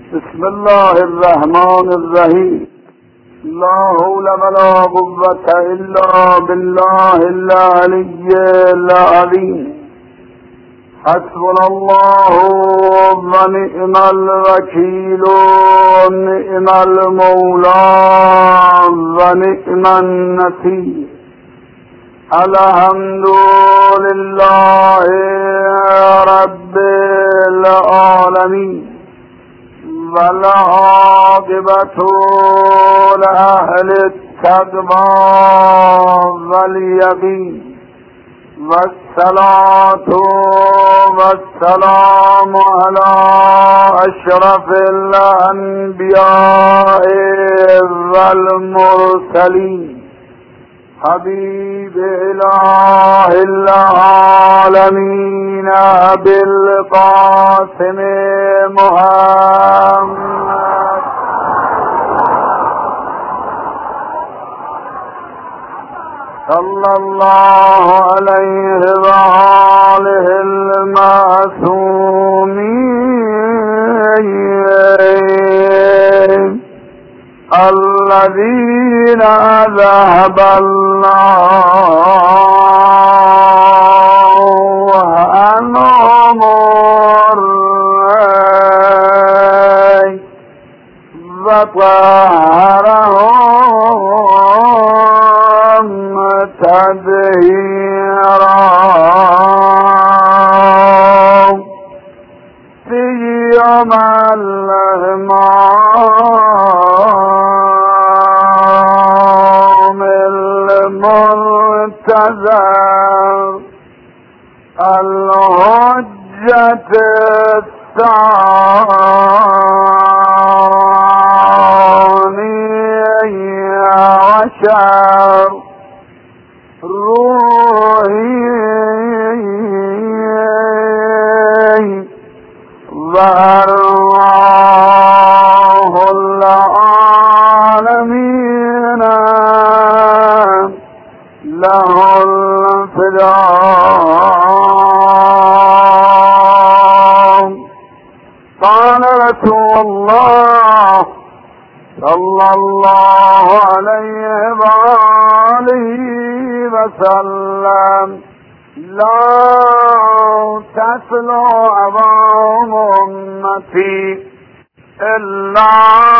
بسم الله الرحمن الرحیم. لا حول ولا قوة الا بالله العلی العظیم. حسبنا الله ونعم الوکیل ونعم المولى ونعم النصير. الحمد لله رب العالمين والعاقبة لأهل التقوى واليقين، والصلاة والسلام على أشرف الأنبياء والمرسلين حبيب إله العالمين أبي القاسم محمد صلى الله عليه وآله المعصومين الذين أذهب الله عنهم الرجس وطهرهم تطهيرا. في يوم المنتظر الحجة الثانية عشر روحي وأرواح العالمين له الفداء. قال رسول الله صلى الله عليه وآله وسلم لا تسلو عوام أمتي إلا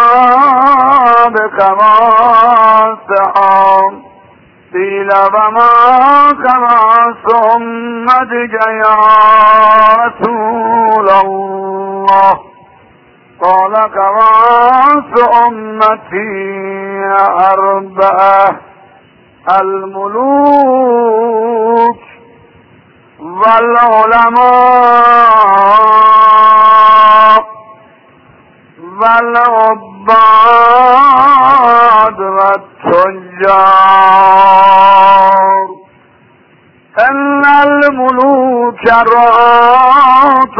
بكماسهم. قيل وما كما صمتك يا رسول الله؟ قال كواس أمتي أربعة: الملوك والعلماء والعباد والتجار. إن الملوك رعاة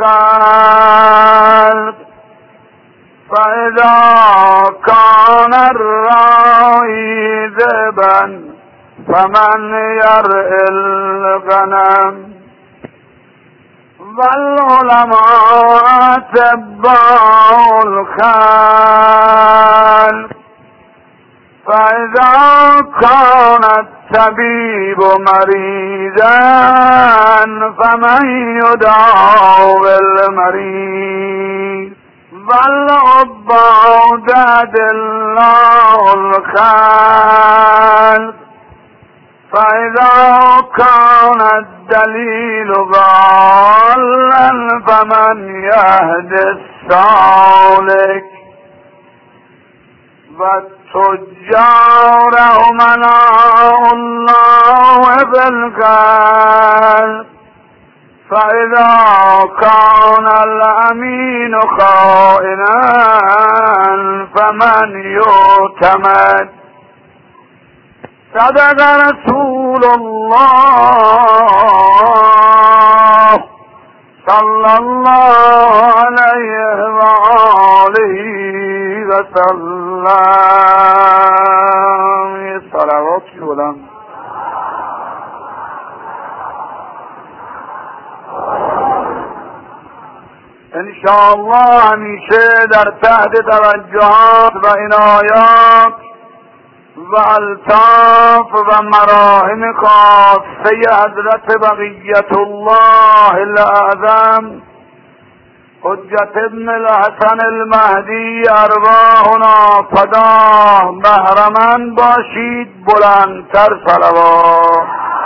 الخلق، فإذا كان الراعي ذئبا فمن يرعي الغنم. والعلماء أتباع الخلق، فإذا كان الطبيب مريضا فمن يداوي المريض. والعباد أدلاء الخلق، فإذا كان الدليل ضالا فمن يهدي السالك. والتجار أمناء الله بالخلق، فإذا كان الأمين خائنا فمن يؤتمن. صدق رسول الله صلى الله عليه وآله وسلم. صلوات بلند. انشاءالله همیشه در تحت توجهات و عنایات و الطاف و مراهم خاصه حضرت بقیت الله الاعظم حجت ابن الحسن المهدی ارواحنا فداه بهرمند باشید. بلندتر صلوات.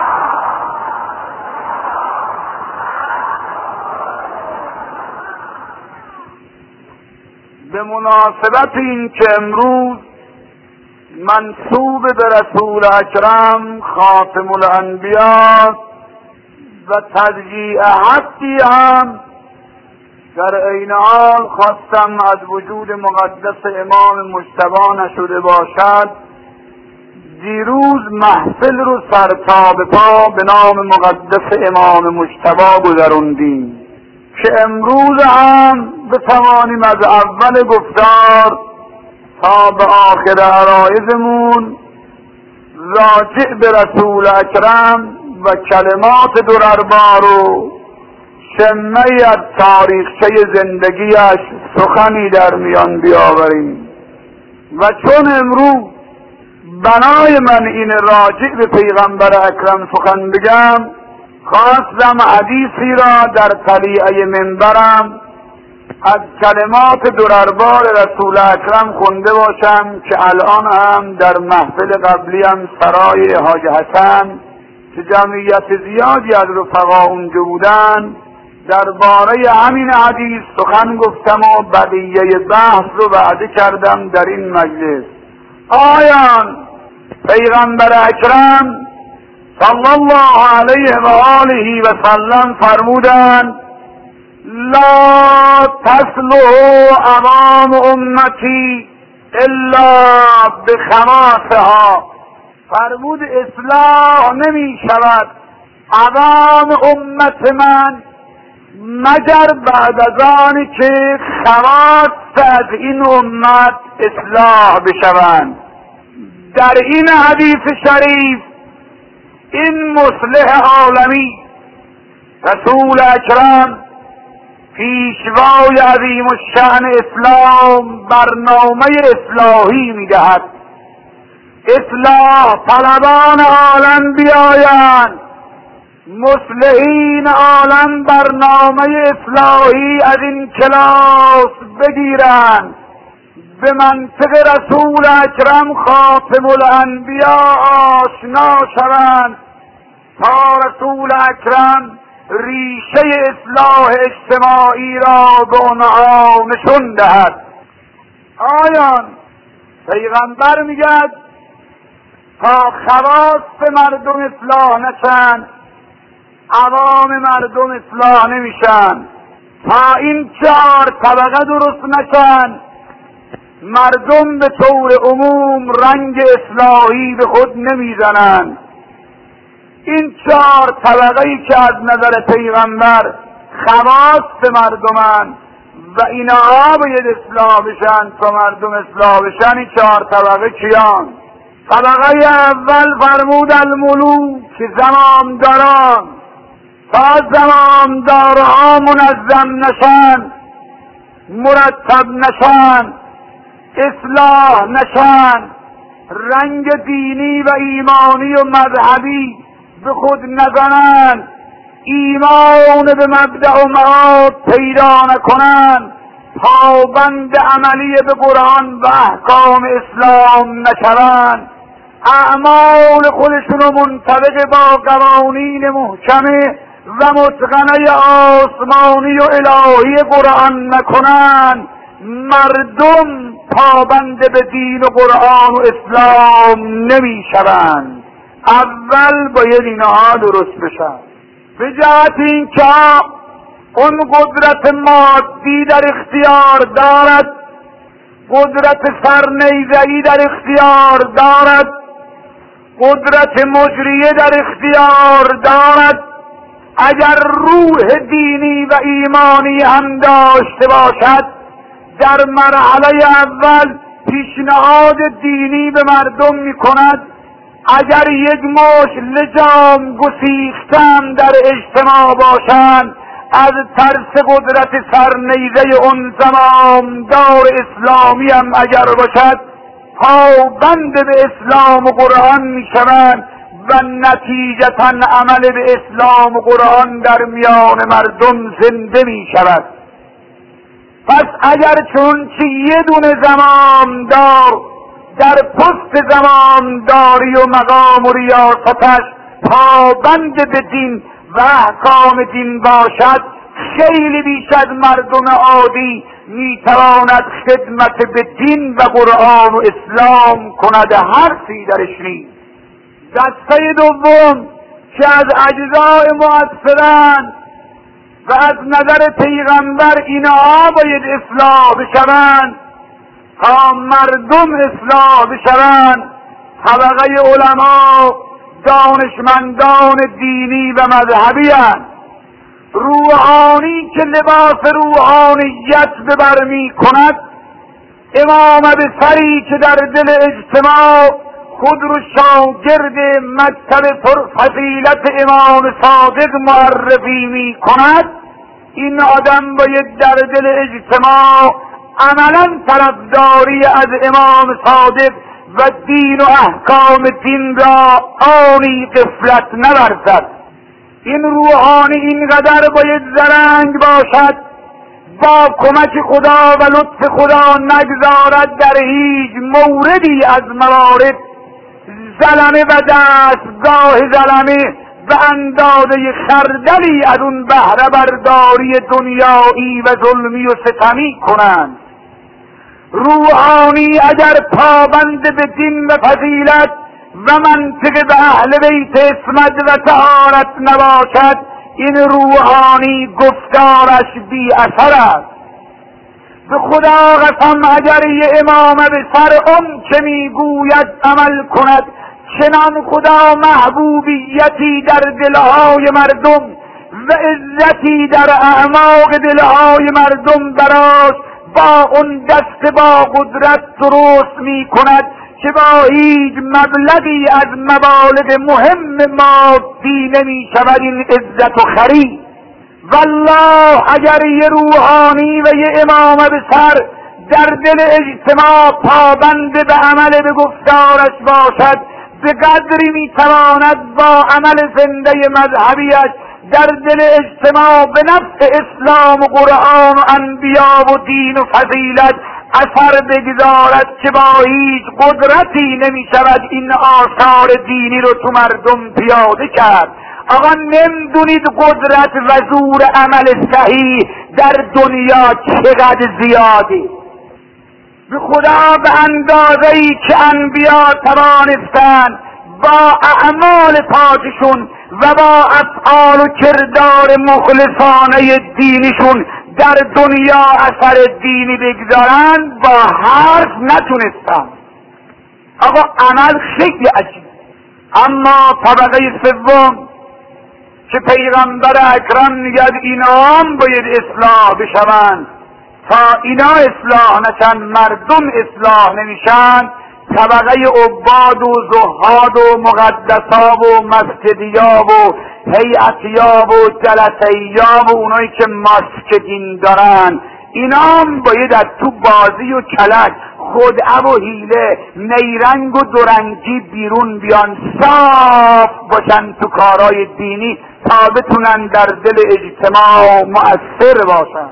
به مناسبت این که امروز منسوب به رسول اکرم خاتم الانبیا و تضییع حقی هم در عین حال خواستم از وجود مقدس امام مجتبی نشده باشد، دیروز محفل رو سرتا به پا به نام مقدس امام مجتبی گذروندیم که امروز هم بتوانیم از اول گفتار تا به آخر عرایضمون راجع به رسول اکرم و کلمات درربار و شمه‌ای از تاریخچه زندگیش سخنی در میان بیاوریم. و چون امروز بنای من این راجع به پیغمبر اکرم سخن بگم، خواستم حدیثی را در طلیعه منبرم از کلمات درربار رسول اکرم خونده باشم که الان هم در محفل قبلیم سرای حاج حسن که جمعیت زیادی از رفقا اونجا بودن درباره همین حدیث سخن گفتم و بقیه بحث رو وعده کردم در این مجلس. آیان پیغمبر اکرم صلی الله علیه و آله و سلم فرمودند لا تصلح امام امتی الا بخماسها. فرمود اصلاح نمی شود عوام امت من مگر بعد از آنی که خواص از این امت اصلاح بشوند. در این حدیث شریف این مصلح عالمی رسول اکرم پیشوای عظیم الشأن اسلام برنامه اصلاحی میدهد. اصلاح طلبان عالم بیایند، مصلحین عالم برنامه اصلاحی از این کلاس بگیرند، به منطق رسول اکرم خاتم الانبیا آشنا شوند تا رسول اکرم ریشه اصلاح اجتماعی را به آنها نشون دهد. آیان پیغمبر میگد تا خواص مردم اصلاح نشن عوام مردم اصلاح نمیشن، تا این 4 طبقه درست نشن مردم به طور عموم رنگ اصلاحی به خود نمیزنند. این 4 طبقه‌ای که از نظر پیغمبر خواص مردمن و اینها باید اصلاح بشن تا مردم اصلاح بشن، این 4 طبقه کیان؟ طبقه اول فرمود الملوک، زمامداران. تا زمامدارها منظم نشن، مرتب نشن، اصلاح نشن، رنگ دینی و ایمانی و مذهبی به خود نزنن، ایمان به مبدأ و معاد پیدا نکنن، پابند عملی به قرآن و احکام اسلام نشوند، اعمال خودشون رو منطبق با قوانین محکمه و متقنه آسمانی و الهی قرآن نکنن، مردم پابند به دین و قرآن و اسلام نمی شوند. اول باید اینها درست بشن. به جهت این که اون قدرت مادی در اختیار دارد، قدرت سرنیزه‌ای در اختیار دارد، قدرت مجریه در اختیار دارد. اگر روح دینی و ایمانی هم داشته باشد، در مرحله اول پیشنهاد دینی به مردم می کند. اگر یک مشت لجام گسیختم در اجتماع باشند، از ترس قدرت سرنیزه اون زمامدار اسلامی هم اگر باشد پابند به اسلام و قرآن می شوند و نتیجتا عمل به اسلام و قرآن در میان مردم زنده می شود. پس اگر چون که یه دونه زمامدار در پست زمامداری و مقام و ریاستش پابند به دین و احکام دین باشد، خیلی بیش از مردم عادی میتواند خدمت به دین و قرآن و اسلام کند. حرفی درش نیست. دسته دوم که از اجزاء مؤثرند و از نظر پیغمبر اینها باید اصلاح بشوند تا مردم اصلاح بشوند، طبقه علما، دانشمندان دینی و مذهبی هستند. روحانی که لباس روحانیت به بر می کند، امام ابصری که در دل اجتماع خود رو شاگرد مکتب پرفضیلت امام صادق معرفی می کند، این آدم باید در دل اجتماع عملا طرفداری از امام صادق و دین و احکام دین را آنی غفلت نورزد. این روحانی اینقدر باید زرنگ باشد با کمک خدا و لطف خدا نگذارد در هیچ موردی از موارد ظلمه و دستگاه ظلمه و اندازه خردلی از اون بهره برداری دنیایی و ظلمی و ستمی کنند. روحانی اگر پابند به دین و فضیلت و منطق به اهل بیت عصمت و طهارت نباشد، این روحانی گفتارش بی اثر است. به خدا قسم اگر یه امام به سر اون که میگوید عمل کند، چنان خدا محبوبیتی در دلهای مردم و عزتی در اعماق دلهای مردم براش با اون دست با قدرت درست می کند که با هیچ مبلغی از مبالغ مهم مادی نمی شود این عزت و خرید. والله اگر یه روحانی و یه امام به سر در دل اجتماع پابند به عمل به گفتارش باشد، به قدری میتواند با عمل زنده مذهبیش در دل اجتماع به نفع اسلام و قرآن و انبیا و دین و فضیلت اثر بگذارد که با هیچ قدرتی نمی شود این آثار دینی رو تو مردم پیاده کرد. آقا نمیدونید قدرت و زور عمل صحیح در دنیا چقدر زیاده؟ به خدا به اندازه‌ای که انبیا توانستند با اعمال پاکشون و با افعال و کردار مخلصانه دینیشون در دنیا اثر دینی بگذارند، با حرف نتونستند. آقا عمل خیلی عجیب. اما طبقه سوم که پیغمبر اکرم میگه اینا هم باید اصلاح بشوند، تا اینا اصلاح نشن مردم اصلاح نمیشن، طبقه عباد و زهاد و مقدسا و مسجدیا و هیئتیا و جلسیا و اونایی که ماسک دین دارن، اینا هم باید از تو بازی و کلک، خدعه و حیله، نیرنگ و دورنگی بیرون بیان، صاف باشن تو کارهای دینی تا بتونن در دل اجتماع مؤثر باشن.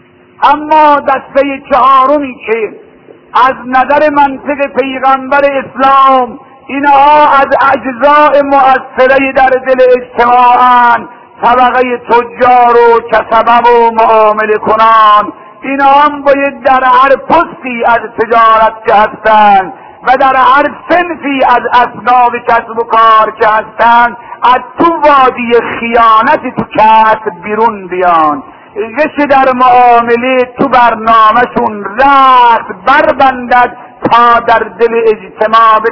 اما دسته چهارمی که از نظر منطق پیغمبر اسلام اینها از اجزاء مؤثره در دل اجتماعن، طبقه تجار و کسبه و معامله کنان، اینا هم باید در هر پستی از تجارت که هستند و در هر صنفی از اصناف کسب و کار که هستند از تو وادی خیانت تو کسب بیرون بیان، غش در معامله تو برنامهشون رأس بربندد تا در دل اجتماع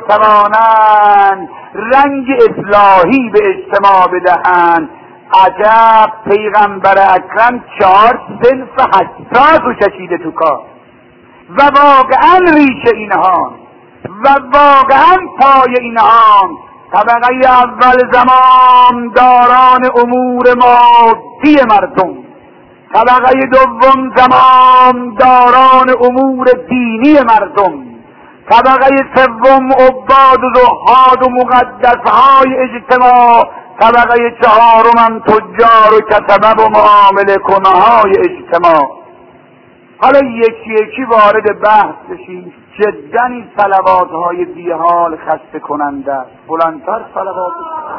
بتوانند رنگ اصلاحی به اجتماع بدهند. عجب پیغمبر اکرم 4 صنف حساس و کشیده تو کار و واقعا ریشه اینها و واقعا پای اینها. طبقه اول زمامداران امور مادی مردم، طبقه دوم زمامداران امور دینی مردم، طبقه سوم عباد و زهاد و مقدسهای اجتماع، طبقه چهارم تجار و کسبه و معامله کنهای اجتماع. حالا یکی یکی وارد بحث بشیم. جدا این صلوات های بیحال خسته کننده است. بلندتر صلوات.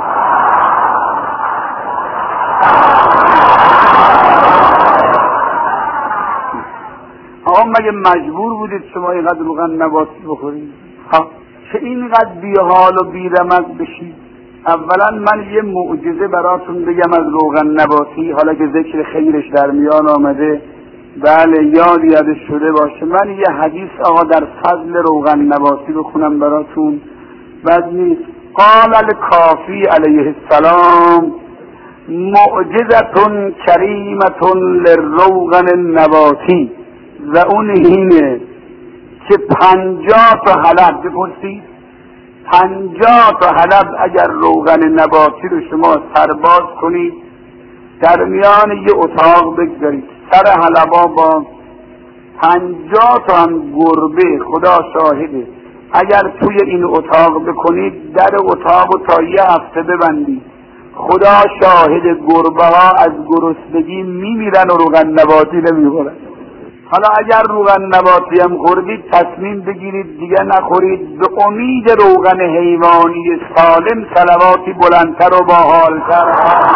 آقا مگه مجبور بودید شما اینقدر روغن نباتی بخورید؟ چه اینقدر بیحال و بیرمق بشید؟ اولا من یه معجزه براتون بگم از روغن نباتی، حالا که ذکر خیرش در میان آمده. بله یادش شده باشه. من یه حدیث آقا در فضل روغن نباتی بخونم براتون، بد نیست. قال الکافی علیه السلام معجزتون کریمتون للروغن نباتی، و اون اینه که 50 تا حلب بپرسید، 50 تا حلب اگر روغن نباتی رو شما سرباز کنید، در میان یه اتاق بگذارید، سر حلبا با 50 تا هم گربه، خدا شاهده اگر توی این اتاق بکنید، در اتاق رو تا یه هفته ببندید، خدا شاهد گربه ها از گرسنگی میمیرن و روغن نباتی نمیخورن. حالا اگر روغن نباتی هم خوردید تصمیم بگیرید دیگه نخورید، به امید روغن حیوانی سالم صلواتی بلندتر و باحالتر.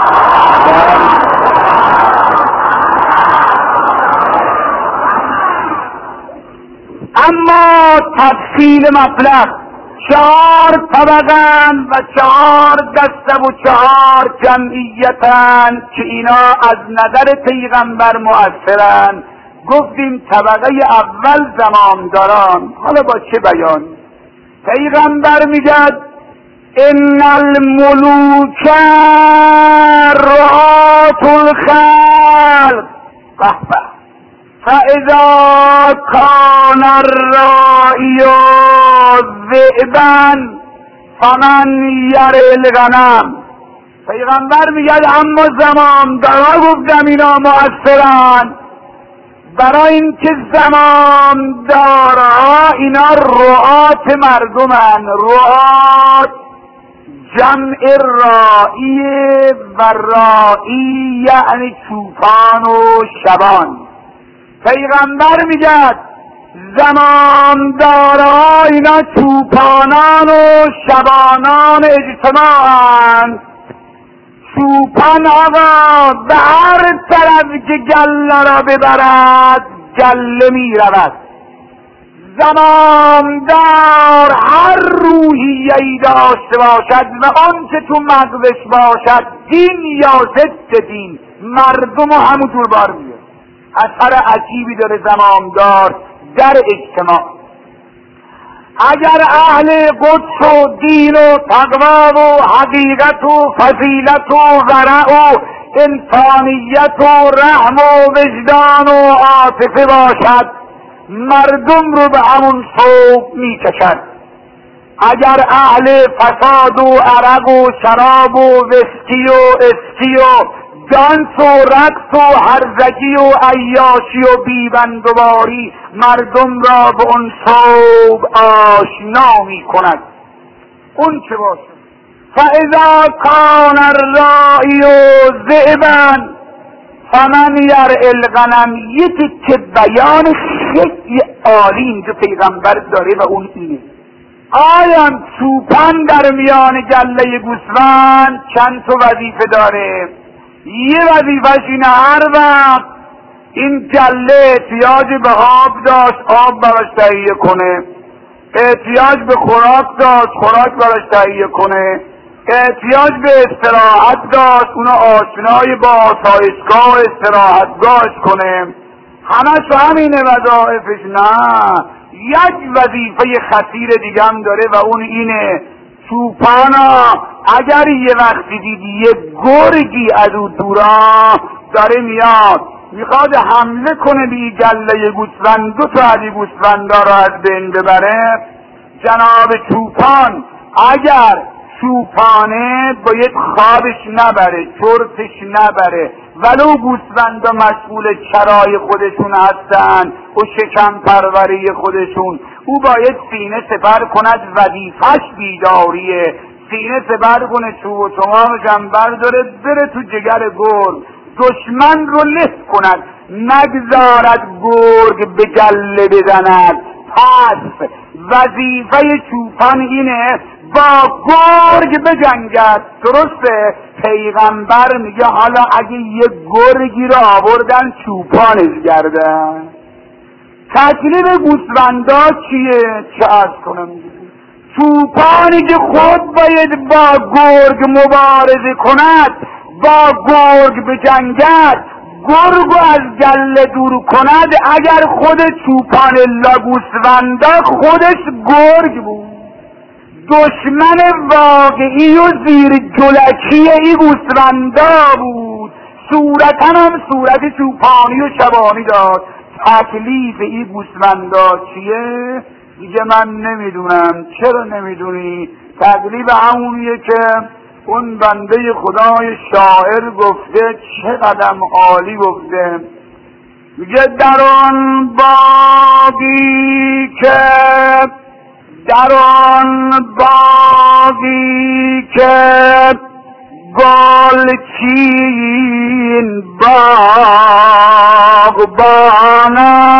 اما تفصیل مطلب 4 طبقن و 4 دسته و 4 جمعیتن که اینا از نظر پیغمبر مؤثرن. گفتیم طبقه اول زمامداران. حالا با چه بیان؟ پیغمبر میگد ان الملوک رعاة الخلق فاذا کان الراعی ذئبا فمن یرعی الغنم. پیغمبر میگد اما زمامدارا گفتم اینا مؤثرن، برای اینکه زمامدارها اینا رعات مردمن. رعات جمع راعی و راعی یعنی چوپان و شبان. پیغمبر میگه زمامدارها اینا چوپانان و شبانان اجتماعن. چوپان آقا به هر طرف که گله را ببرد گله می رود. زمامدار هر روحیه‌ای داشته باشد و آن که تو مغزش باشد، دین یا ضد دین، مردم و همونطور بار میاد. اثر عجیبی داره زمامدار در اجتماع. اگر اهل قدس و دین و تقوا و حقیقت و فضیلت و ورع و انسانیت و رحم و وجدان و عاطفه باشد، مردم رو به همون سوق میکشد. اگر اهل فساد و عرق و شراب و وسکی و اسکی و دانس و رقص و هرزگی و عیاشی و بیبندوباری مردم را به اون صوب آشنا می کند، اون چه باشه. فاذا کان الراعی ذئبا فمن یرعی الغنم. یکی که بیان خیلی عالی اینجا پیغمبر داره و اون اینه. آیا چوپان در میان گله گوسفند چند تا وظیفه داره؟ یه وظیفه‌ش اینه هر وقت این گله احتیاج به آب داشت آب براش تهیه کنه، احتیاج به خوراک داشت خوراک براش تهیه کنه، احتیاج به استراحت داشت اونو آشنای با آسایشگاه استراحتگاهش کنه. همش همینه وظایفش. نه، یک وظیفه خطیر دیگه هم داره و اون اینه چوپانا اگر یه وقتی دیدی یه گرگی از او دورا داره میاد میخواد حمله کنه به گله گوسفند، 2 تا از گوسفندا رو از بین ببره، جناب چوپان اگر چوپانه باید خوابش نبره، چرتش نبره، ولو گوسفندا مسئول چرای خودشون هستن و شکم پروری خودشون، او باید سینه سپر کند، وظیفش بیداریه. سینه سپر کنه، چوب و چمامشم برداره بره تو جگر گرگ، دشمن رو له کند، نگذارد گرگ به گله بزند. پس وظیفه چوپان اینه با گرگ بجنگد. درسته؟ پیغمبر میگه حالا اگه یه گرگی رو آوردن چوپانش گردن، تکلیف گوسفندا چیه؟ چه عرض کنم؟ چوپانی که خود باید با گرگ مبارزه کند، با گرگ بجنگد، گرگو از گله دور کند. اگر خود چوپان لا گوسفندا خودش گرگ بود، دشمن واقعی و زیر جلکی ای گوسفندا بود. صورتن هم صورت چوپانی و شبانی داد. تکلیف ای گوسفندا چیه؟ دیگه من نمیدونم. چرا نمیدونی؟ تکلیف همونیه که اون بنده خدای شاعر گفته، چه قدم عالی گفته. میگه در آن باغی که گلچین باغبان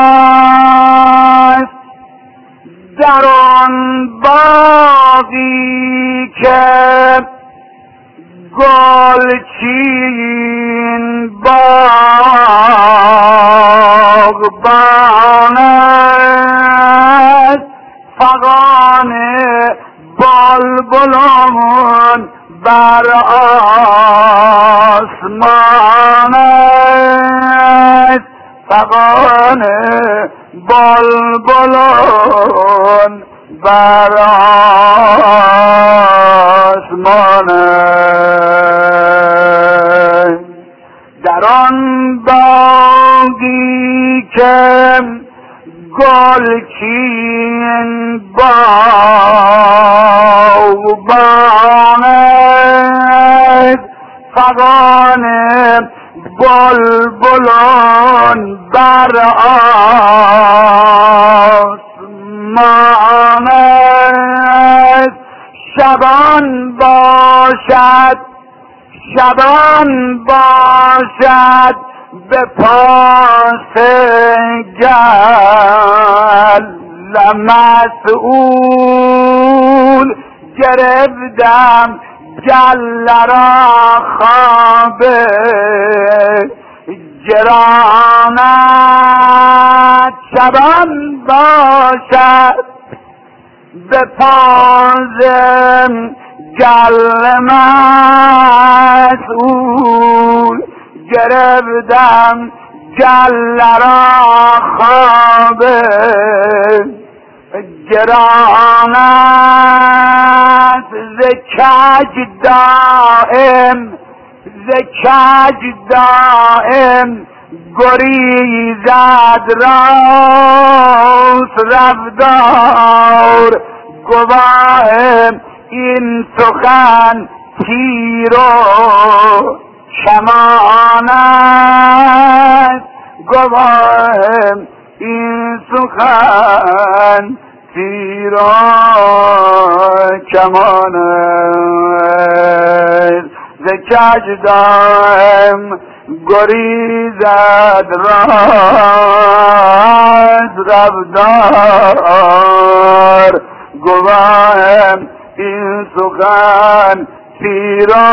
است، در آن باغی که گلچین باغبان است، فغان بلبلان بر آسمان است، فغان بلبلان بر آسمان است. در آن باغی که گلچین باغبان است، فغان بلبلان بر آسمان است. شبان باشد به پاس گل مسئول، گرفتم گل را خواب گرانت. شبان باشد به پاس گل مسئول، گرفتم گل را خواب گرانت. ز کج دائم گریزد راست رفتار، گواه این سخن تیر و کمان است، گواه این سخن تیر و کمان است. ز کج دائم گریزد راست رفتار، گواه این سخن تیر و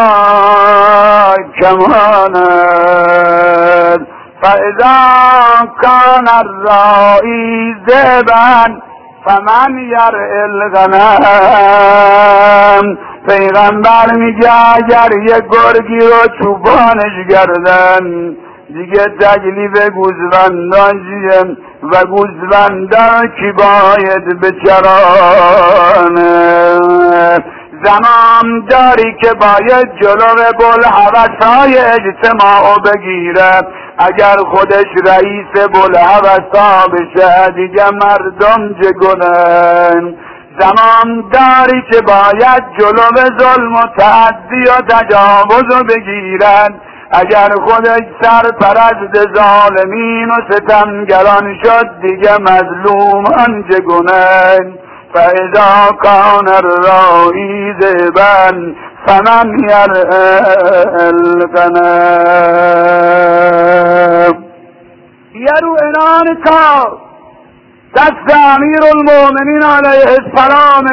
کمان است. فاذا کان الراعی ذئبا فمن یرعی الغنم. پیغمبر میگه اگر یه گرگی رو چوبانش گردن، دیگه تکلیف گوسفندان چیه؟ و گوسفندان کی باید بچرانه؟ زمان داری که باید جلو بوالهوس‌های اجتماع بگیره. اگر خودش رئیس بوالهوس‌ها بشه دیگه مردم چه کنن؟ زمان داری که باید جلو ظلم و تعدی و تجاوز بگیرن. اگر خودش سرپرست ظالمین و ستمگران شد دیگه مظلومان چگونه؟ فاذا کان الراعی ذئبا فمن یرعی الغنم. یرو انان کار دست امیرالمؤمنین علیه السلام.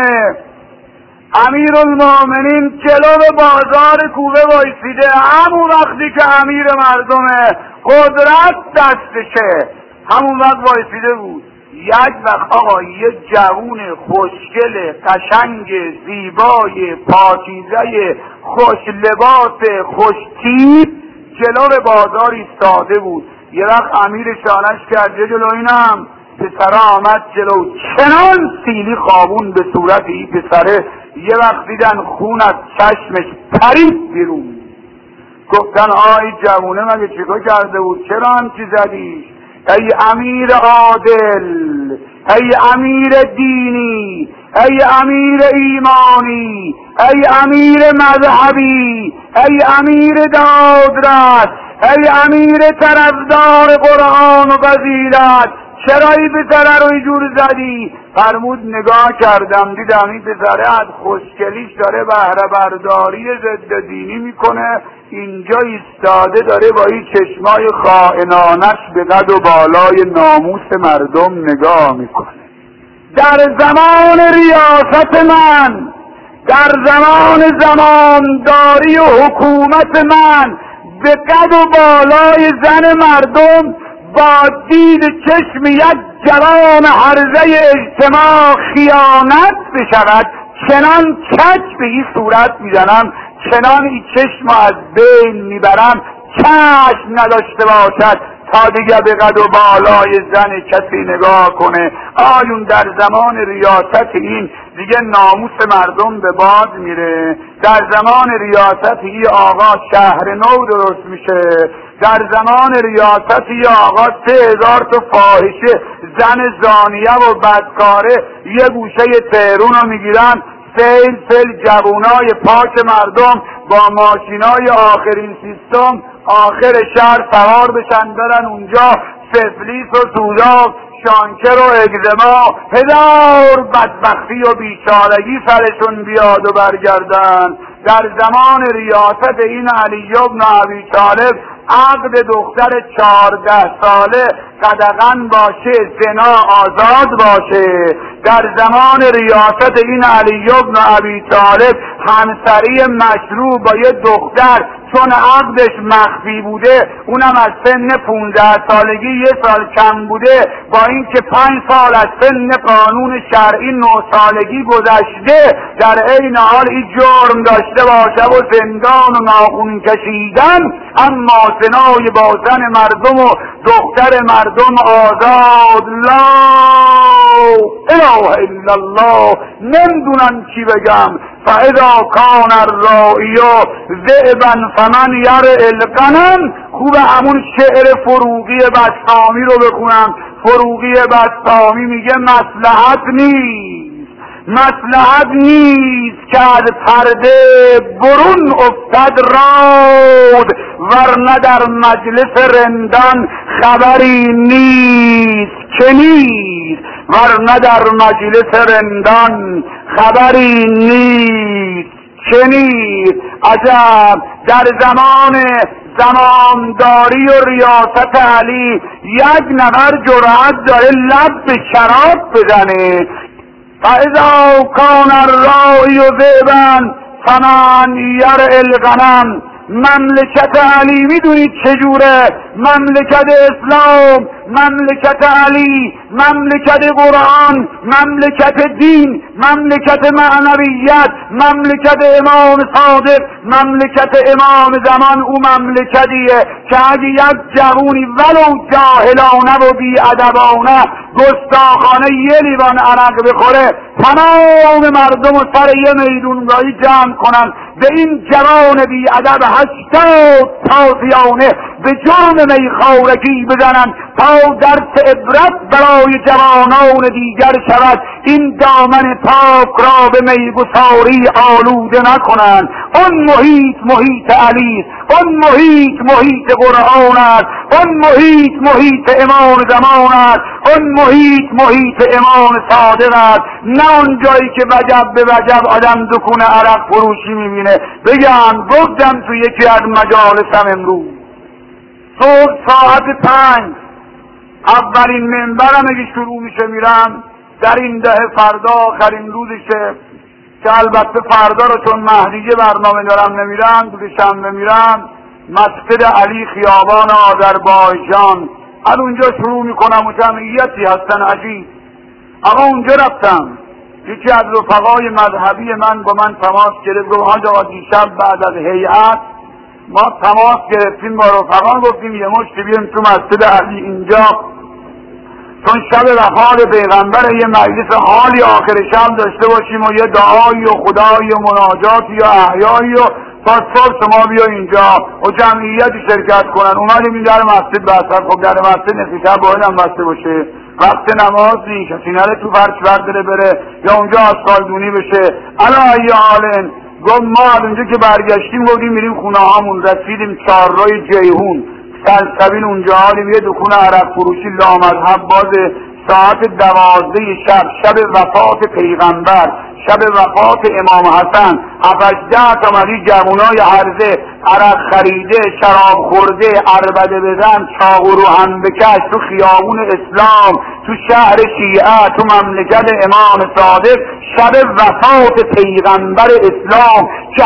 امیرالمؤمنین جلو بازار کوبه وایسیده، همون وقتی که امیر مردم قدرت دستشه همون وقت وایسیده بود. یک وقت آقا یه جوون خوشگل قشنگ زیبای پاکیزه خوش لباس خوش تیپ جلو بازار ایستاده بود. یه وقت امیر شانش کرد جلو اینم پسره آمد جلو، چنان سیلی خوابون به صورت این پسره. یه وقت دیدن خون از چشمش پرید بیرون. گفتن آی جوونه مگه چیکار کرده بود؟ چرا همچی زدیش؟ ای امیر عادل، ای امیر دینی، ای امیر ایمانی، ای امیر مذهبی، ای امیر دادرس، ای امیر طرفدار قرآن و فضیلت، چرا این پسره رو اینجور زدی؟ فرمود نگاه کردم دیدم این پسره از خوشگلیش داره بهره برداری ضد دینی میکنه، اینجا ایستاده داره با این چشمای خائنانش به قد و بالای ناموس مردم نگاه میکنه. در زمان ریاست من، در زمان زمانداری و حکومت من به قد و بالای زن مردم با دید چشم یک جوان حرزه اجتماع خیانت بشود، چنان کج به این صورت میزنم، چنان این چشم از بین میبرم چشم نداشته باشد تا دیگه به قد و بالای زن کسی نگاه کنه. آیون در زمان ریاست این دیگه ناموس مردم به باد میره. در زمان ریاست این آقا شهر نو درست میشه. در زمان ریاست این آقا 3000 تا فاحشه زن زانیه و بدکاره یه گوشه تهرون رو میگیرن، سیل جوانای پاک مردم با ماشینای آخرین سیستم آخر شهر سوار بشن برن اونجا سفلیس و سوزاک، شانکر و اگزما، هزار بدبختی و بیچارگی سرشون بیاد و برگردن. در زمان ریاست این علی بن ابی طالب عقد دختر 14 ساله قدغن باشه، زنا آزاد باشه. در زمان ریاست این علی بن ابی طالب همسری مشروع با یه دختر چون عقدش مخفی بوده، اونم از سن 15 سالگی 1 سال کم بوده، با اینکه 5 سال از سن قانون شرعی 9 سالگی گذشته، در عین حال این جرم داشته باشه و زندان و ناخن کشیدن، اما زنای با زن مردم و دختر مردم آزاد. لا اله الا الله. نمیدونم چی بگم. فاذا کان الراعی ذئبا فمن یرعی الغنم. خوبه همون شعر فروغی بسطامی رو بخونم. فروغی بسطامی میگه مصلحت نیست که از پرده برون افتد رود، ورنه در مجلس رندان خبری نیست که نیست، ورنه در مجلس رندان خبری نیست که نیست. عجب در زمان زمانداری و ریاست علی یک نفر جرأت داره لب به شراب بزنه. فاذا کان الراعی ذئبا فمن یرعی الغنم. مملکت علی میدونید چجوره؟ مملکت اسلام، مملکت علی، مملکت قرآن، مملکت دین، مملکت معنویت، مملکت امام صادق، مملکت امام زمان. او مملکتیه که اگه یک جوونی ولو جاهلانه و بیادبانه گستاخانه یه لیوان عرق بخوره، تمام مردم و سر یه میدونگاهی جمع کنن به این جوان بیادب 80 تازیانه به جرم میخورگی بزنن تا درس عبرت برای جوانان دیگر شود، این دامن پاک را به میگساری آلوده نکنن. اون محیط علی است، اون محیط قرآن است، اون محیط امام زمان است، اون محیط امام صادق است. نه اون جایی که وجب به وجب آدم دکون عرق فروشی میبینه. بگم گفتم تو یکی از مجالسم امروز صبح ساعت 5 اولین منبرم اگه شروع میشه میرم در این دهه فردا آخرین روزشه که البته فردا رو چون مهدیه برنامه دارم نمیرم، دوشنبه میرم مسجد علی خیابان آذربایجان. از اونجا شروع میکنم و جمعیتی هستن عجیب. اما اونجا رفتم یکی از رفقای مذهبی من با من تماس گرفت، گفت حاج آقا دیشب بعد از هیئت ما تماس گرفتیم با رفقان، گفتیم یه مشت بیایم تو مسجد علی اینجا چون شب وفات پیغمبر یه مجلس حالی آخر شب داشته باشیم و یه دعایی و خدایی و مناجاتی و احیایی و تا صبح شما بیا اینجا و جمعیتی شرکت کنن. اومدیم این در مسجد بستن. خب در مسجد نصف شب باید هم بسته باشه، وقت نماز نیست، کسی نره تو فرش برداره بره یا اونجا آشغالدونی بشه. علا ای حالن گفت ما از اونجا که برگشتیم گفتیم میریم خونه هامون، رسیدیم چهارراه جیهون سلسبیل اونجا حالیم یه دکون عرق فروشی لامذهب بازه. ساعت 12 شب وفات پیغمبر، شب وفات امام حسن، 7-8 تا مردی جوانای عرضه عرق خریده، شراب خورده، عربده بزن، چاقو رو هم بکش تو خیابون اسلام، تو شهر شیعه، تو مملکت امام صادق، شب وفات پیغمبر اسلام که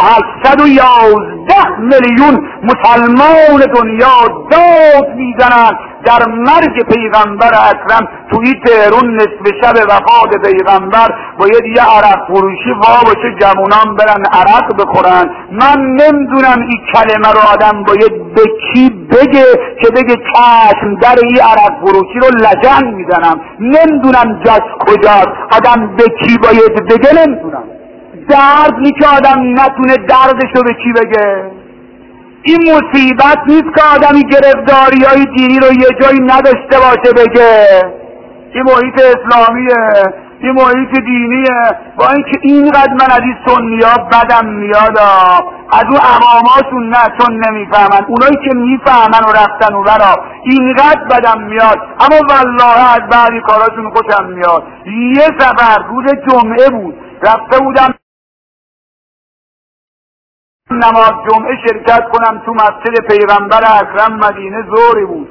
811 میلیون مسلمان دنیا داد میزنند در مرگ پیغمبر اکرم. توی تهران نصف شب وفات پیغمبر باید یه عرق فروشی وا باشه، جوانان برن عرق بخورن. من نمیدونم این کلمه رو آدم باید به کی بگه که بگه چشم در این عرق فروشی رو لجن میزنم. نمیدونم جاش کجاست، آدم به کی باید بگه نمیدونم. درد نی که آدم نتونه دردشو به کی بگه. این مصیبت نیست که آدمی گرفتاری های دینی رو یه جایی نداشته باشه بگه. این محیط اسلامیه، این محیط دینیه. با اینکه اینقدر من از این سنی‌ها بدم میاد، از اون اماماشون نه چون نمیفهمن، اونایی که میفهمن و رفتن اون برا اینقدر بدم میاد. اما والله از بعضی کاراشون خوشم میاد. یه سفر روز جمعه بود رفته بودم نماز جمعه شرکت کنم تو مسجد پیغمبر اکرم مدینه، ظهری بود.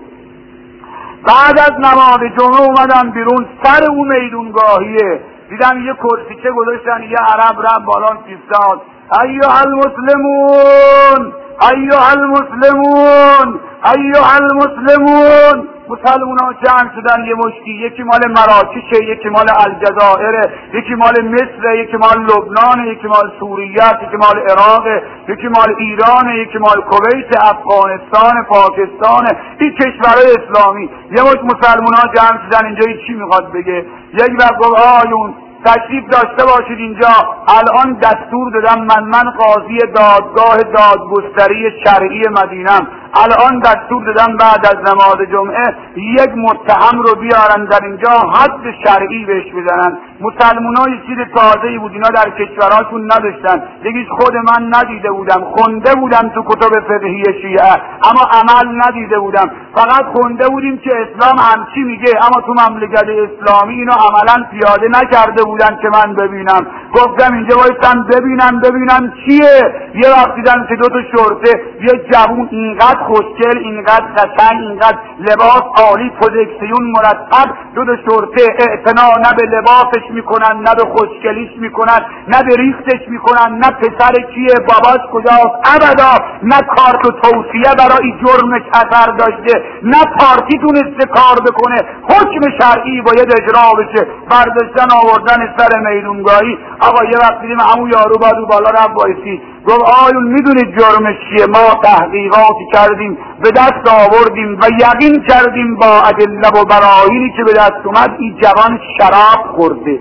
بعد از نماز جمعه اومدم بیرون، سر اون میدونگاهیه دیدم یه کرسیچه گذاشتن، یه عرب رفت بالا ایستاد. ایها المسلمون ایها المسلمون ایها المسلمون. مسلمونا جمع شدن یه مشتی، یکی مال مراکشه، یکی مال الجزائر، یکی مال مصر، یکی مال لبنان، یکی مال سوریه، یکی مال عراق، یکی مال ایران، یکی مال کویت، افغانستان، پاکستان، این کشورهای اسلامی. یه مشت مسلمونا جمع شدن اینجا چی میخواد بگه؟ یک وقت گفت آیون تشریف داشته باشید اینجا، الان دستور دادم من قاضی دادگاه دادگستری شرعی مدینم، الان دستور دادم بعد از نماز جمعه یک متهم رو بیارن در اینجا حد شرعی بهش بزنن. مسلمان‌ها یه چیز تازه‌ای بود، اینا در کشورهاشون نداشتن. یکیش خود من ندیده بودم، خونده بودم تو کتب فقهی شیعه اما عمل ندیده بودم، فقط خونده بودیم که اسلام همچی میگه، اما تو مملکت اسلامی اینو عملا پیاده نکرده بودن که من ببینم. گفتم اینجا وایسم ببینم چیه. یه وقت دیدم که 2 تا شرطه، یه جوون اینقدر خوشگل، اینقدر قشنگ، اینقدر لباس عالی، پوزیکسیون مرتب، 2 تا شرطه اعتنا نه به لباسش میکنن، نه به خوشگلیش میکنن، نه به ریختش میکنن، نه پسر کیه، باباش کجاست، ابدا، نه کارت و توصیه برای جرمش اثر داشته، نه پارتی تونسته کار بکنه، حکم شرعی باید اجرا بشه. برداشتن آوردن سر میدونگاهی. آقا یه وقت دیدیم همون یارو بعد بالا رفت وایسی، گفت آیون میدونید جرمش چیه؟ ما تحقیقاتی کردیم به دست آوردیم و یقین کردیم با ادله و براهینی که به دست اومد این جوان شراب خورده.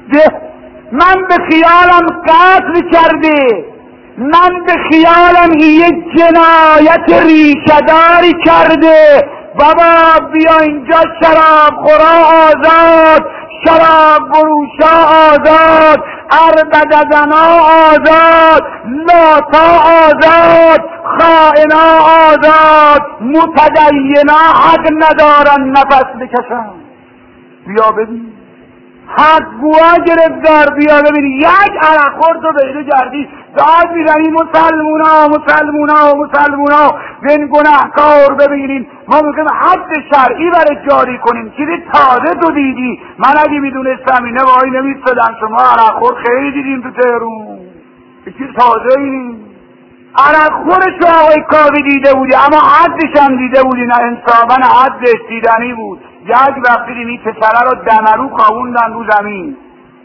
من به خیالم قتل کرده، من به خیالم یک جنایت ریشه‌داری کرده. بابا بیا اینجا شراب خورا آزاد، شراب فروشا آزاد، عربده زنا آزاد، لاتا آزاد، خائنا آزاد، متدینا حق ندارن نفس بکشن. بیا ببین حق گوها گرفتار، بیا ببین یک عرقخور تو پیدا کردی داد میزنی مسلمونا مسلمونا مسلمونا بین گناهکار ببینین. ما میگیم حد شرعی برای جاری کنیم. چیزی تازه تو دیدی، من اگه میدونستم اینه وای نمیستدم. شما عرقخور خیلی دیدیم تو تهرون، چیز تازه این عرقخورش رو آقای کاوی دیده بودی، اما حدش هم دیده بودی. نه انصافا حدش دیدنی بود. یک وقتی این پسره رو دمرو خوابوندن رو زمین،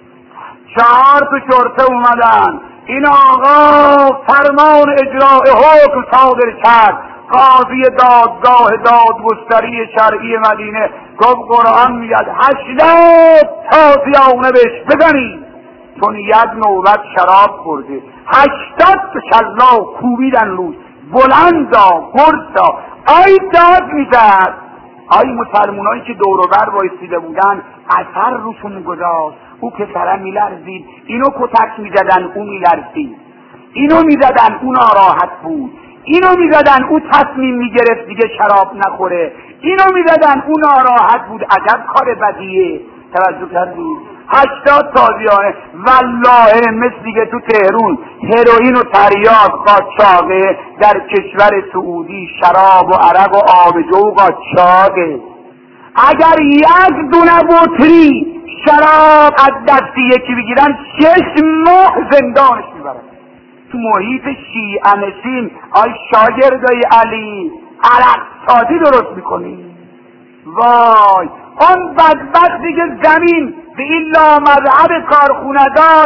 4 تا شرطه اومدن، این آقا فرمان اجراء حکم صادر کرد. قاضی دادگاه دادگستری شرعی مدینه گفت قرآن میگد 80 تازیانه بهش بزنید چون یک نوبت شراب خورده. 80 شلا کوبیدن روش، بلندا گرسا آی داد میزد. آی مسلمانایی که دور و بر وایسیده بودن اثر روشون گذاشت. او پسره میلرزید، اینو کتک میزدن او میلرزید، اینو میزدن او ناراحت بود، اینو میزدن او تصمیم میگرفت دیگه شراب نخوره، اینو میزدن او ناراحت بود. عجب کار بدیه. توجه کردید؟ 80 تازیانه. والله مثل دیگه تو تهرون هروئین و تریاک قاچاقه، در کشور سعودی شراب و عرق و آبجو قاچاقه. اگر یک دونه بطری شراب از دست یکی بگیرن 6 ماه زندانش میبرن. تو محیط شیعه نشین آی شاگردای علی عرق سازی درست میکنی. وای اون بدبختی که زمین به این لامذهب کارخونه‌دار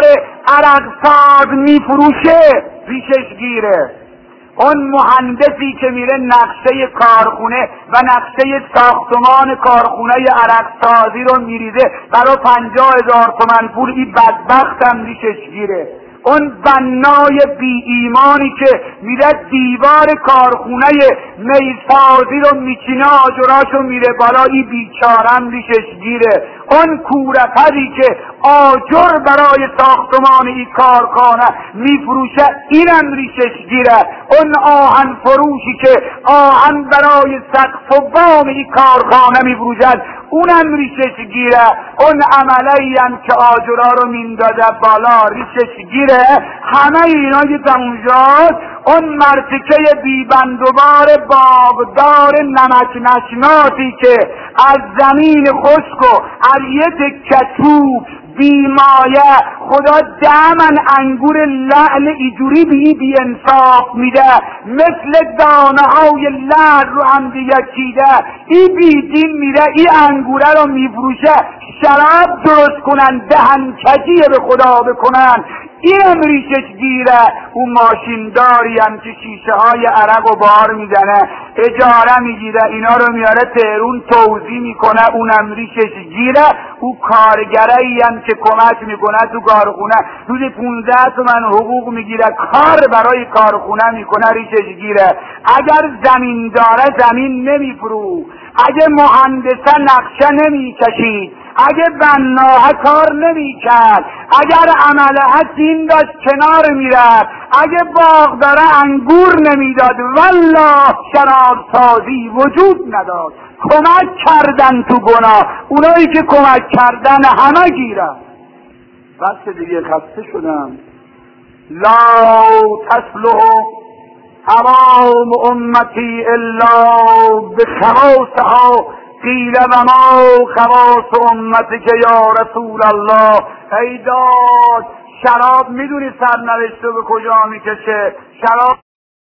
عرقساز میفروشه ریشش گیره. اون مهندسی که میره نقشه کارخونه و نقشه ساختمان کارخونه عرقسازی رو میریزه برای 50,000 تومن پول، این بدبخت هم ریشش گیره. اون بنای بی ایمانی که میره دیوار کارخونه میسازی رو میچینه آجراشو میره بالا، این بیچارم ریشش گیره. اون کورپری که آجر برای ساختمان این کارخانه میفروشه اینم ریشش گیره. اون آهن فروشی که آهن برای سقف و بام این کارخانه میفروشد اونم ریشش گیره. اون عملی هم که آجرا رو میندازه بالا ریشش گیره. همه اینا که تموم شد، اون مرتکه بیبندوبار باغدار نمک نشناسی که از زمین خشک و عریت کچوب بیمایه خدا دمن انگور لعل ایجوری بی انصاف میده، مثل دانه های لعل رو هم دیگه چیده. ای بیدین میره ای انگوره رو میفروشه شراب درست کنن، دهنکجیه به خدا بکنن، اینم ریشش گیره. اون ماشینداری هم که شیشه های عرق و بار میزنه اجاره میگیره اینا رو میاره تهرون توزیع میکنه اونم ریشش گیره. او کارگرایی هم که کمک میکنه تو کارخونه روزی 15 تومن حقوق میگیره، کار برای کارخونه میکنه ریشش گیره. اگر زمین داره زمین نمیفروخت، اگه مهندسه نقشه نمیکشید، اگه بناه کار نمیکرد، اگر عمله دین داشت کنار میرفت، اگه باغ داره انگور نمیداد، والله شراب سازی وجود نداد. کمک کردن تو گناه، اونایی که کمک کردن همه گیرن. بس دیگه خسته شدم. لا تصلح عوام امتی الا بخواصها، قیل و ما خواص امتی که یا رسول الله. ای داد شراب میدونی سرنوشت رو به کجا میکشه؟ شراب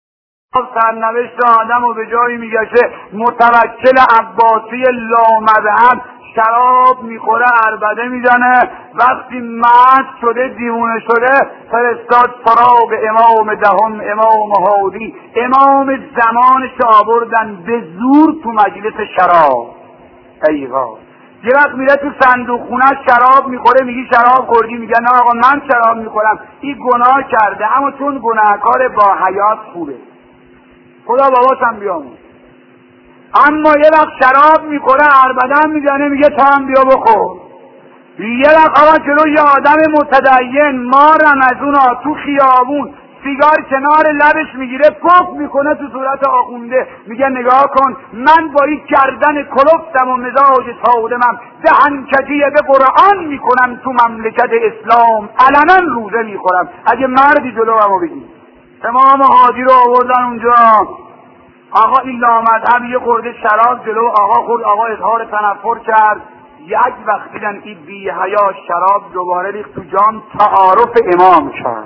سرنوشت آدم رو به جایی میکشه متوکل عباسی لامذهب شراب میخوره عربده میزنه، وقتی مست شده دیوونه شده فرستاد سراغ امام دهم امام هادی، امام زمانش آوردن به زور تو مجلس شراب. ایوه یه وقت میره تو صندوق خونه شراب میخوره، میگی شراب خوردی؟ میگه نه آقا من شراب میخورم، این گناه کرده اما چون گناهکار با حیات خوبه خدا باباشم بیامون. اما یه وقت شراب میخوره عربدن میزنه میگه تو هم بیا بخور. یه وقت آقا جلو یه آدم متدین ما رمزونا تو خیابون سیگار کنار لبش میگیره، پف میکنه تو صورت آخونده، میگه نگاه کن من با این گردن کلفتم و مزاج تاودمم دهنکجی به قرآن میکنم تو مملکت اسلام علنا روزه میخورم. اگه مردی جلو همو بگی. امام حاجی رو آوردن اونجا، آقا این لامذهب یه خورده شراب جلو آقا خورد، آقا اظهار تنفر کرد، یک وقت دیدن این بی حیا شراب دوباره ریخت تو جام، تعارف امام کرد.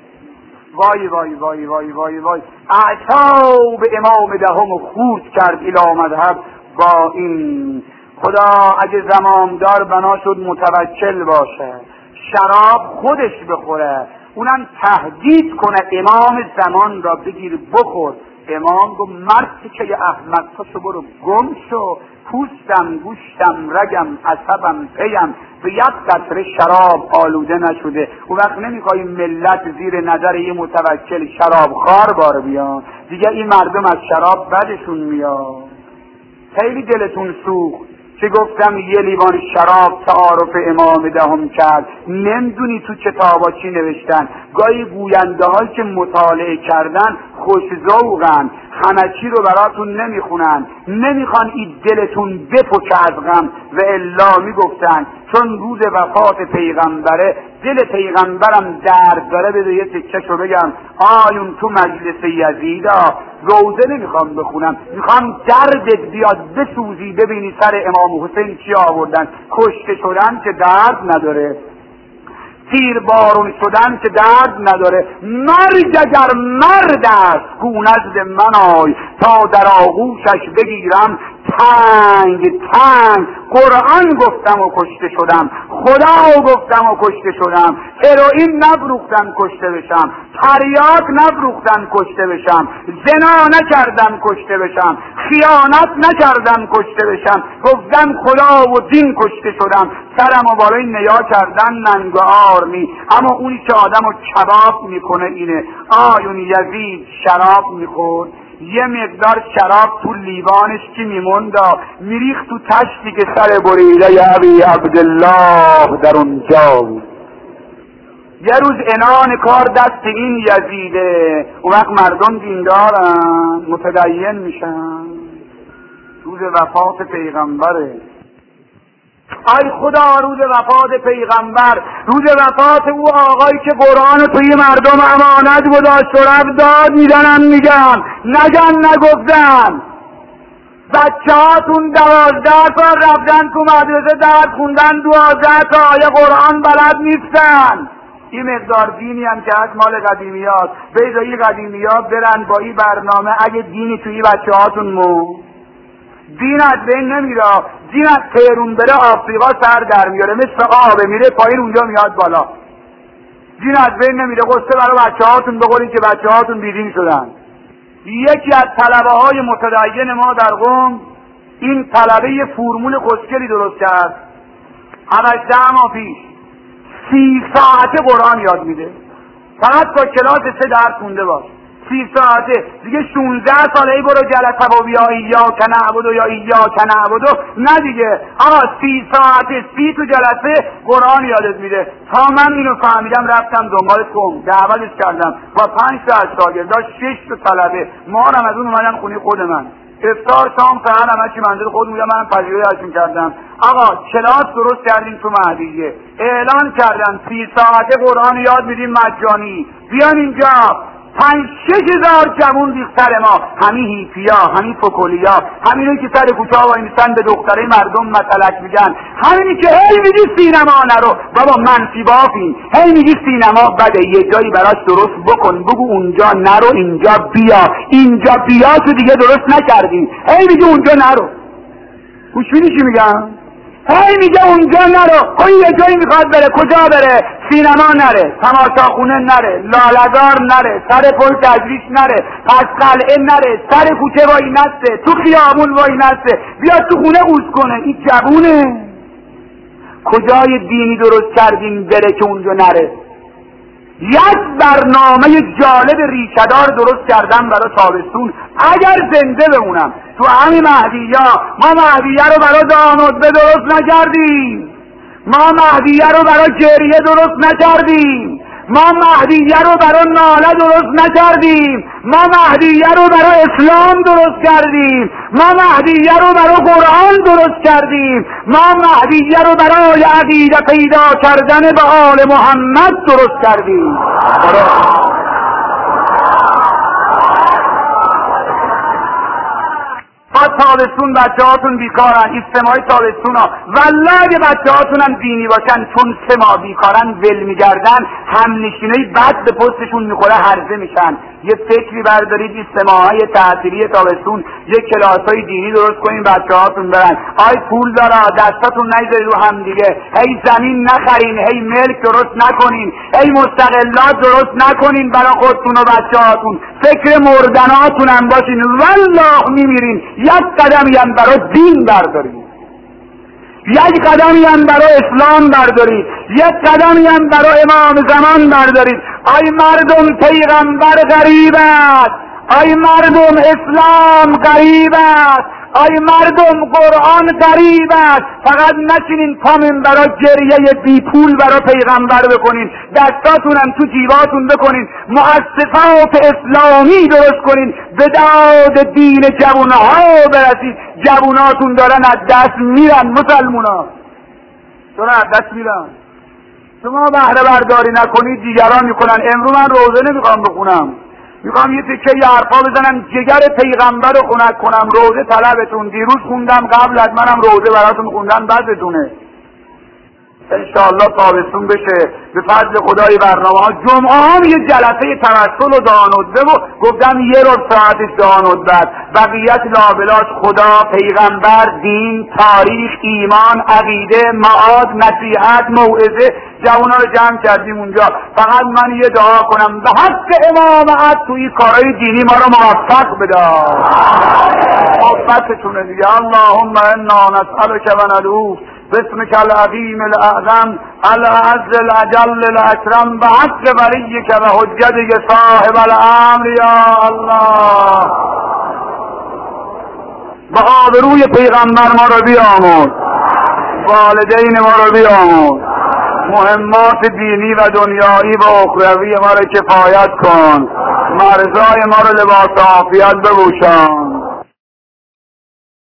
وای وای وای وای وای وای، اعصاب امام دهم خورد کرد این لامذهب با این. خدا اگه زمامدار بنا شد متوکل باشه، شراب خودش بخوره، اونم تهدید کنه امام زمان را بگیر بخور. امام گفت مرد که یه احمد پاشو برو گم شو، پوستم گوشتم رگم عصبم پیم به یک قطره شراب آلوده نشده. اون وقت نمیخوای ملت زیر نظر یه متوکل شراب خار بار بیان دیگه، این مردم از شراب بدشون میاد. خیلی دلتون سوخت که گفتم یه لیوان شراب تعارف امام دهم کرد. نمیدونی تو کتابا چی نوشتن؟ گاهی گوینده هایی که مطالعه کردن خوش‌ذوقن، همه چی رو براتون نمیخونن، نمیخوان این دلتون بپکه از غم. و الا میگفتن چون روز وفات پیغمبره دل پیغمبرم درد داره، بده یه تکشو بگم آیون تو مجلس یزیدا روزه نمیخوام بخونم، میخوام دردت بیاد بسوزی ببینی سر امام حسین چی آوردن. کشته شدن که درد نداره، تیر بارون شدن که درد نداره. مرگ اگر مرد است گو نزد من آی، تا در آغوشش بگیرم تنگ تنگ. قرآن گفتم و کشته شدم، خدا گفتم و کشته شدم، هروئین نفروختم کشته بشم، تریاک نفروختم کشته بشم، زنا نکردم کشته بشم، خیانت نکردم کشته بشم، گفتم خدا و دین کشته شدم. سرم و بالای نیا کردن ننگار نی، اما اونی که آدم رو کباب میکنه اینه. آیون یزید شراب میخورد، یه مقدار شراب تو لیوانش که میموندا میریخت تو تشتی که سر بریده ابی عبدالله در اونجا بود. یه روز انان کار دست این یزیده، اون وقت مردم دیندارن متدین میشن، روز وفات پیغمبره. ای خدا روز وفات پیغمبر، روز وفات او آقایی که قرآن توی مردم امانت گذاشت و رفت داد میدنم میگن نگن نگفتن. بچه هاتون 12 سال رفتن تو مدرسه درس خوندن، 12 تا آیه قرآن بلد نیستن. این مقدار دینی هم که از مال قدیمیات، بیدا این قدیمیات برن با این برنامه. اگه دینی توی بچه هاتون دین از بین نمیره، دین از تهرون بره آفریقا سر در میاره، مثل آبه میره پایین اونجا میاد بالا. دین از بین نمیره. قصه برای بچه هاتون بقولین که بچه هاتون بیدین شدن. یکی از طلبه های متدین ما در قم این طلبه یه فرمول خوشگلی درست کرد، 18 ماه پیش 30 ساعته قرآن یاد میده، فقط با کلاس 3 درس خونده باش. 30 ساعته دیگه 16 ساله ای برو جلسه و بیا ایاک نعبد و یا ایاک نعبد، نه دیگه آقا 30 ساعته 30 تو جلسه قرآن یادت میده. تا من اینو فهمیدم رفتم دنبالش کم دعوتش کردم با 5 تا از شاگرداش 6 تا طلبه، ما هم از اون اومدن خونه خود من، افطار شام سحر همه چی منزل خود بودم، من پذیرایی ازشون کردم. آقا کلاس درست کردیم تو مهدیه، اعلان کردن 30 ساعته قرآن یاد میدیم مجانی، بیان اینجا. 5-6 هزار جوون ریختر ما، همین هیپیا، همین فکولیا، همینی که سر کوچه ها وایمیستن به دختره مردم مسلک میگن، همینی که هی میگی سینما نرو، بابا منفی بافین، هی میگی سینما بده، یه جایی براش درست بکن، بگو اونجا نرو اینجا بیا، اینجا بیا تو دیگه درست نکردی، هی میگی اونجا نرو. گوش میدی چی میگم؟ هی میگه اونجا نرو، اون یه جایی میخواد بره، کجا بره؟ سینما نره، تماشاخونه نره، لاله‌زار نره، سر پل تجریش نره، پس قلعه نره، سر کوچه وای نسته، تو خیابون وای نسته، بیا تو خونه قوز کنه. این جوونه کجای دینی درست کردین بره که اونجا نره؟ یک برنامه جالب ریشه‌دار درست کردم برای تابستون، اگر زنده بمونم تو همین مهدی‌ها. ما مهدیه رو برای داماد به درست نکردیم، ما مهدیه رو برای گریه درست نکردیم، ما مهدیه رو برای ناله درست نکردیم، ما مهدیه رو برای اسلام درست کردیم، ما مهدیه رو برای قرآن درست کردیم، ما مهدیه رو برای عقیده پیدا کردن به آل محمد درست کردیم. تابستون بچه هاتون بیکارن، این 3 ماه تابستون ها والله اگه بچه هاتون هم دینی باشن چون 3 ماه بیکارن ول میگردن، همنشینای بد به پستشون میخوره، هرزه میشن. یه فکری بردارید این 3 ماه تعطیلی تابستون یه کلاسای دینی درست کنین بچه هاتون برن. آی پول داره دستاتون نگذارید رو هم دیگه، هی زمین نخرین، هی ملک درست نکنین، هی مستقلات درست نکنین برای خودتون و بچه هاتون، فکر مردناتون هم باشین، والله میمیرین. یک قدمی هم برای دین بردارید، یک قدمی هم برای اسلام بردارید، یک قدمی هم برای امام زمان بردارید. آی مردم پیغمبر غریب است، آی مردم اسلام غریب است، آی مردم قرآن غریب است. فقط نشینین پامین برای گریه بی پول برای پیغمبر بکنین، دستاتونم تو جیباتون بکنین، مؤسسات اسلامی درست کنین، به داد دین جوانها برسید. جواناتون دارن از دست میرن، مسلمونا دارن از دست میرن. شما بهره برداری نکنید دیگران میکنن. امروز من روزه نمیخوام بخونم، میخوام یه تکه یه حرفا بزنم جگر پیغمبر رو خنک کنم. روزه طلبتون، دیروز خوندم، قبل از منم روزه براتون خوندن، بعدتونه انشاءالله تابستون بشه به فضل خدای برنامه ها. جمعه هم یه جلسه توسل و دهانوده و گفتم یه ربع ساعتش دهانوده، بقیت لابلاش خدا، پیغمبر، دین، تاریخ، ایمان، عقیده، معاد، نصیحت، موعظه. جوانا رو جمع کردیم اونجا. فقط من یه دعا کنم به حق امامت توی کارهای دینی ما رو موفق بده، محبتتونه دیگه. اللهم انا نسألک و ندعوک باسمك العظیم الاعظم الأعز الأجل الأكرم بحق ولیک و حجتک صاحب الامر یا الله. به آبروی پیغمبر ما رو بیامرز، والدین ما رو بیامرز، مهمات دینی و دنیایی و اخروی ما رو کفایت کن، مرزای ما رو لباس عافیت بپوشان.